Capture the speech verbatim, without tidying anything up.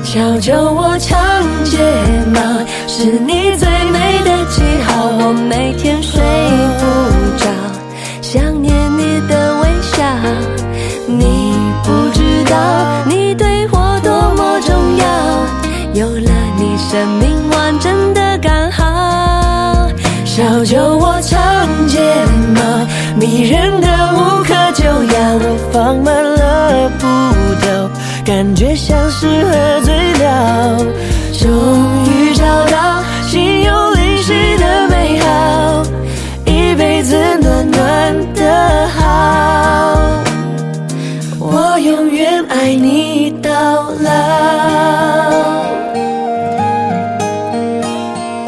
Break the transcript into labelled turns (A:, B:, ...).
A: 小酒窝长睫毛，是你最美的记号。我每天睡不着，想念你的微笑。你不知道，你对我多么重要，有了你，生命完整的刚好。小酒窝长睫毛，迷人的无可救药。我放慢了步调，感觉像是